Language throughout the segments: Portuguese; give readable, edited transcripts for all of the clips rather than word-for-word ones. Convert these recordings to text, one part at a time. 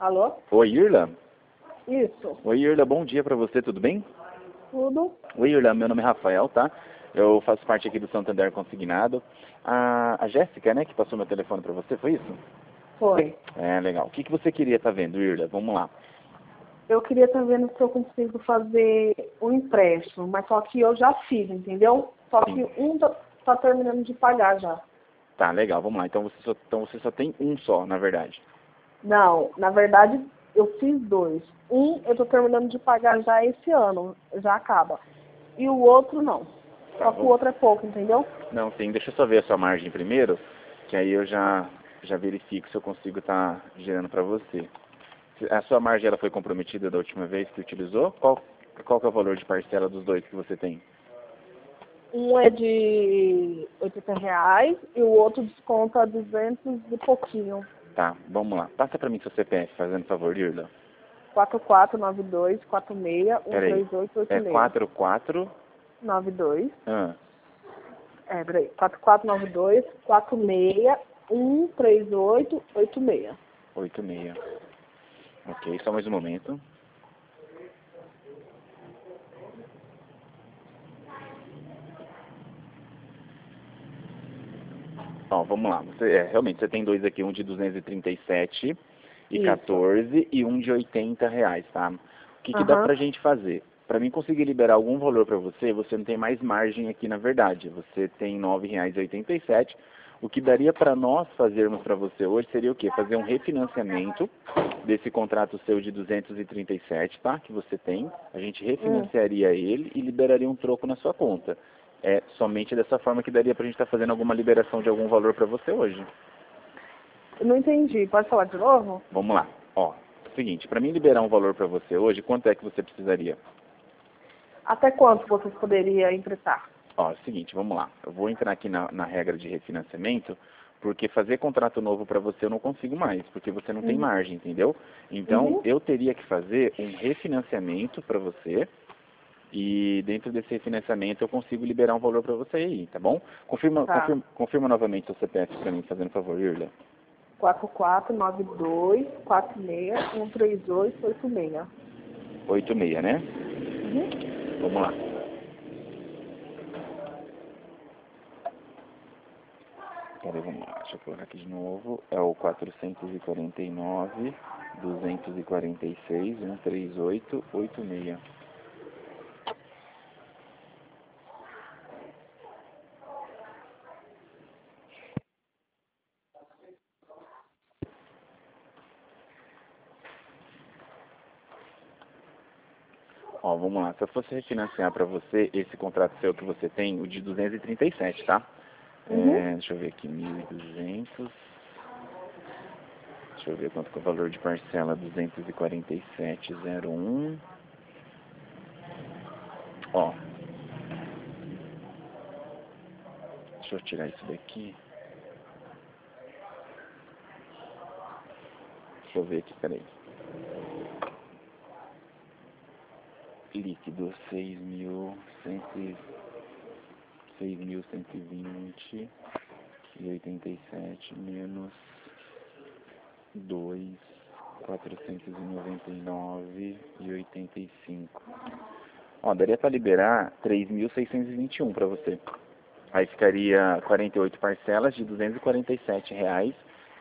Alô? Oi, Irla. Isso. Oi, Irla, bom dia pra você, tudo bem? Tudo? Oi, Irla, meu nome é Rafael, tá? Eu faço parte aqui do Santander Consignado. A Jéssica, né, que passou meu telefone pra você, foi isso? Foi. É, legal. O que você queria estar vendo, Irla? Vamos lá. Eu queria estar vendo se eu consigo fazer um empréstimo, mas só que eu já fiz, entendeu? Só Sim. que um tá terminando de pagar já. Tá, legal, vamos lá. Então você só tem um só, na verdade. Não, na verdade eu fiz dois. Um eu tô terminando de pagar já esse ano, já acaba. E o outro não. Tá, Só que o vamos. outro é pouco, entendeu? Não, sim, deixa eu só ver a sua margem primeiro, que aí eu já verifico se eu consigo estar gerando pra você. A sua margem ela foi comprometida da última vez que utilizou? Qual que é o valor de parcela dos dois que você tem? Um é de R$ 80 e o outro desconta 200 e pouquinho. Tá, vamos lá. Passa pra mim seu CPF, fazendo favor, Irla. 4492 46 Peraí. 13886. 44... 92. Ah, Peraí. 4492 46 13886. 86. Ok, só mais um momento. Ó, vamos lá. Realmente, você tem dois aqui, um de 237 e Isso. 14 e um de R$ 80, tá? O que dá Aham. pra gente fazer? Pra mim conseguir liberar algum valor pra você, você não tem mais margem aqui na verdade. Você tem R$ 9,87. O que daria pra nós fazermos pra você hoje seria o quê? Fazer um refinanciamento desse contrato seu de 237, tá? Que você tem. A gente refinanciaria ele e liberaria um troco na sua conta. É somente dessa forma que daria pra gente estar fazendo alguma liberação de algum valor pra você hoje. Eu não entendi. Pode falar de novo? Vamos lá. Ó, seguinte, pra mim liberar um valor pra você hoje, quanto é que você precisaria? Até quanto vocês poderiam emprestar? Ó, é o seguinte, vamos lá. Eu vou entrar aqui na regra de refinanciamento, porque fazer contrato novo pra você eu não consigo mais, porque você não tem Uhum. margem, entendeu? Então, eu teria que fazer um refinanciamento pra você, e dentro desse refinanciamento eu consigo liberar um valor pra você aí, tá bom? Tá. Confirma novamente seu CPF pra mim, fazendo favor, Irla. 4492 46 13886. 86, né? Uhum. Vamos lá. Peraí, vamos lá. Deixa eu colocar aqui de novo. É o 449 246 13886. Ó, vamos lá. Se eu fosse refinanciar para você esse contrato seu que você tem, o de 237, tá? Uhum. Deixa eu ver aqui, 1.200. Deixa eu ver quanto que é o valor de parcela, 247,01. Ó, deixa eu tirar isso daqui. Deixa eu ver aqui, peraí. Líquido, 6.120 e 87 menos 2.499 e 85. Ó, daria para liberar 3.621 para você. Aí ficaria 48 parcelas de R$ 247,01.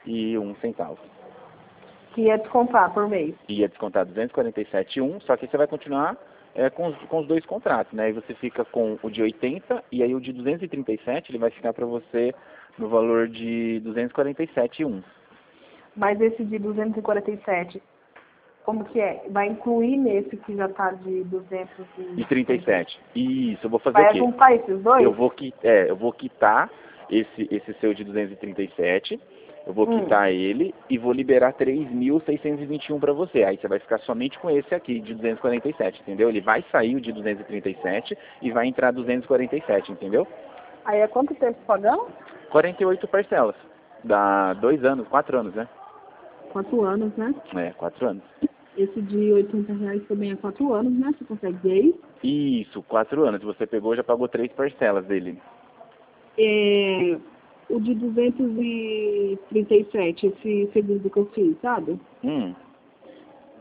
Que ia descontar por mês. Ia descontar 247,1, só que você vai continuar com os dois contratos, né? Aí você fica com o de 80 e aí o de 237 ele vai ficar para você no valor de 247,1. Mas esse de 247, como que é? Vai incluir nesse que já está de 237? E 37. Isso, eu vou fazer o Vai quê? juntar esses dois? Eu vou quitar esse seu de 237, eu vou quitar ele e vou liberar 3.621 para você. Aí você vai ficar somente com esse aqui de 247, entendeu? Ele vai sair o de 237 e vai entrar 247, entendeu? Aí é quanto tempo pagando? 48 parcelas. Dá 2 anos, 4 anos, né? 4 anos, né? 4 anos. Esse de R$ 80 também é 4 anos, né? Você consegue ver aí? Isso, 4 anos. Você pegou, já pagou 3 parcelas dele. O de 237, esse segundo que eu fiz, sabe? Hum.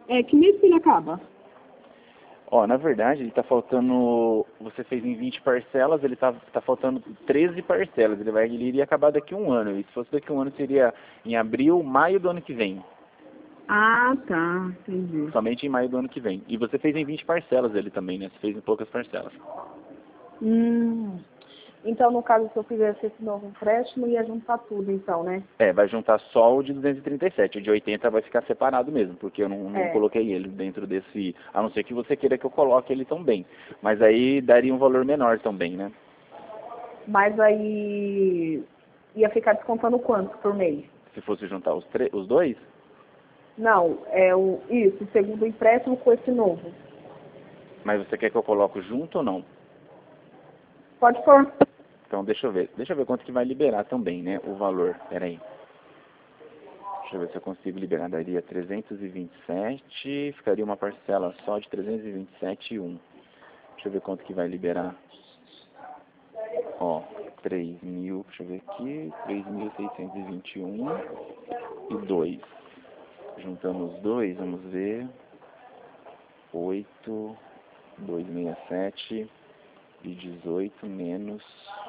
É, que mês que ele acaba? Ó, na verdade, ele tá faltando, você fez em 20 parcelas, ele tá faltando 13 parcelas, ele iria acabar daqui a um ano, e se fosse daqui a um ano seria em abril, maio do ano que vem. Ah, tá, entendi. Somente em maio do ano que vem. E você fez em 20 parcelas ele também, né? Você fez em poucas parcelas. Então, no caso, se eu fizesse esse novo empréstimo, ia juntar tudo, então, né? É, vai juntar só o de 237. O de 80 vai ficar separado mesmo, porque eu não É. coloquei ele dentro desse... A não ser que você queira que eu coloque ele também. Mas aí daria um valor menor também, né? Mas aí ia ficar descontando quanto por mês? Se fosse juntar os dois, Não, isso, o segundo empréstimo com esse novo. mas você quer que eu coloque junto ou não? Pode pôr. Então deixa eu ver. Deixa eu ver quanto que vai liberar também, né? O valor. Pera aí. Deixa eu ver se eu consigo liberar. Daria 327, ficaria uma parcela só de 327,1. Deixa eu ver quanto que vai liberar. Ó, 3.000, deixa eu ver aqui, 3.621 e 2. Juntando os dois, vamos ver. 8, 267 e 18 menos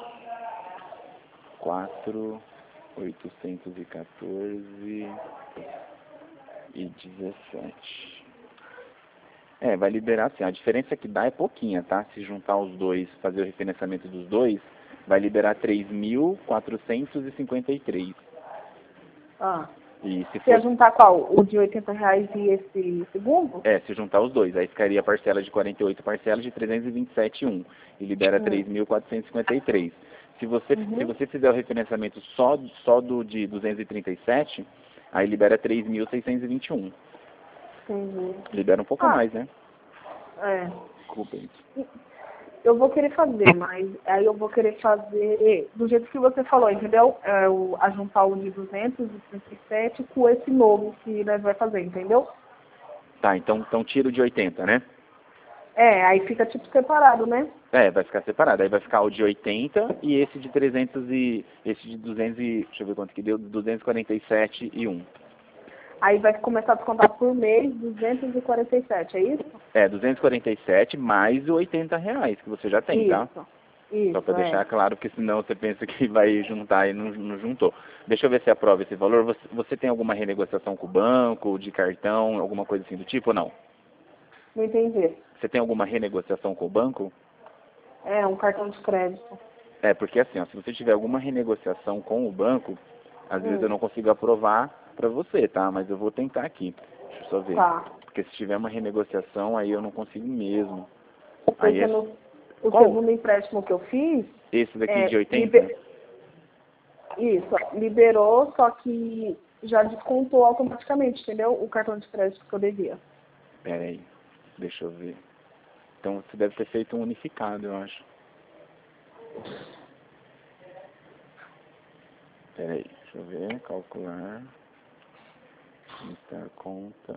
4, 814 e 17. É, vai liberar assim. A diferença que dá é pouquinha, tá? Se juntar os dois, fazer o refinanciamento dos dois, vai liberar 3.453. Ah. E se Você ia for... juntar qual? O de R$ 80 e esse segundo? É, se juntar os dois, aí ficaria a parcela de 48 parcelas de 327,1 e libera 3.453. Se você fizer o refinanciamento só do de 237, aí libera 3.621. Entendi. Libera um pouco mais, né? É. Desculpa aí. Eu vou querer fazer, mas aí eu vou querer fazer do jeito que você falou, entendeu? Juntar o de 237 com esse novo que nós vai fazer, entendeu? Tá, então tira o de 80, né? É, aí fica tipo separado, né? É, vai ficar separado. Aí vai ficar o de 80 e esse de 300 e... Esse de 200 e... Deixa eu ver quanto que deu. 247,1. Aí vai começar a descontar por mês 247, é isso? É, 247 mais os 80 reais que você já tem, tá? Isso, Só para deixar claro, porque senão você pensa que vai juntar e não juntou. Deixa eu ver se aprova esse valor. Você tem alguma renegociação com o banco, de cartão, alguma coisa assim do tipo ou não? Não entendi. Você tem alguma renegociação com o banco? É, um cartão de crédito. É, porque assim, ó, se você tiver alguma renegociação com o banco, às vezes eu não consigo aprovar para você, tá? Mas eu vou tentar aqui. Deixa eu só ver. Tá. Porque se tiver uma renegociação, aí eu não consigo mesmo. Porque Aí o segundo empréstimo que eu fiz... Esse daqui de 80? Isso, liberou, só que já descontou automaticamente, entendeu? O cartão de crédito que eu devia. Pera aí, deixa eu ver. Então você deve ter feito um unificado, eu acho. Pera aí, deixa eu ver, calcular. Interconta.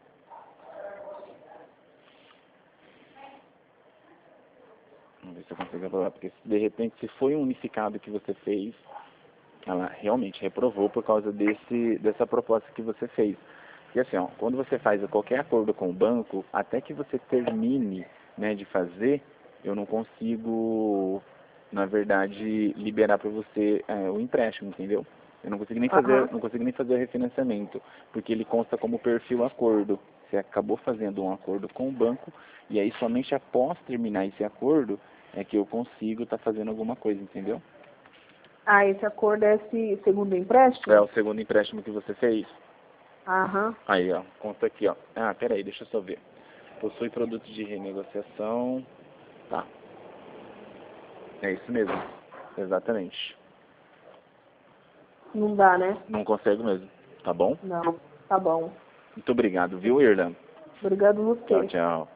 Vamos ver se eu consigo aprovar, porque de repente se foi um unificado que você fez, ela realmente reprovou por causa dessa proposta que você fez. E assim, ó, quando você faz qualquer acordo com o banco, até que você termine, né, de fazer, eu não consigo, na verdade, liberar para você o empréstimo, entendeu? Eu não consigo nem fazer, não consigo nem fazer o refinanciamento, porque ele consta como perfil acordo. Você acabou fazendo um acordo com o banco e aí somente após terminar esse acordo é que eu consigo estar fazendo alguma coisa, entendeu? Ah, esse acordo é esse segundo empréstimo? É o segundo empréstimo que você fez. Aham. Aí, ó, conta aqui, ó. Ah, peraí, deixa eu só ver. Possui produtos de renegociação. Tá. É isso mesmo. Exatamente. Não dá, né? Não consegue mesmo. Tá bom? Não. Tá bom. Muito obrigado, viu, Irlan? Obrigado a você. Tchau, tchau.